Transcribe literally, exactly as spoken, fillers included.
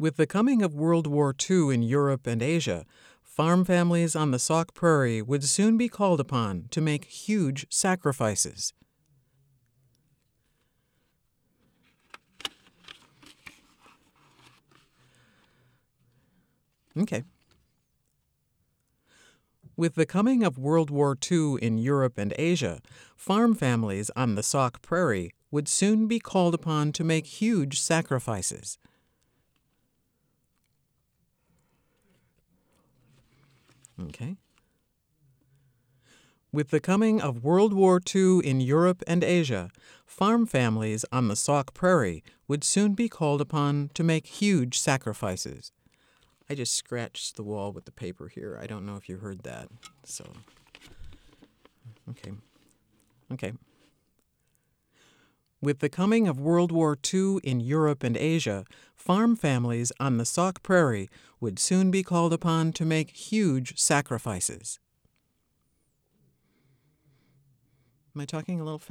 With the coming of World War Two in Europe and Asia, farm families on the Sauk Prairie would soon be called upon to make huge sacrifices. Okay. With the coming of World War Two in Europe and Asia, farm families on the Sauk Prairie would soon be called upon to make huge sacrifices. Okay. With the coming of World War Two in Europe and Asia, farm families on the Sauk Prairie would soon be called upon to make huge sacrifices. I just scratched the wall with the paper here. I don't know if you heard that. So, okay. Okay. With the coming of World War Two in Europe and Asia, farm families on the Sauk Prairie would soon be called upon to make huge sacrifices. Am I talking a little fast?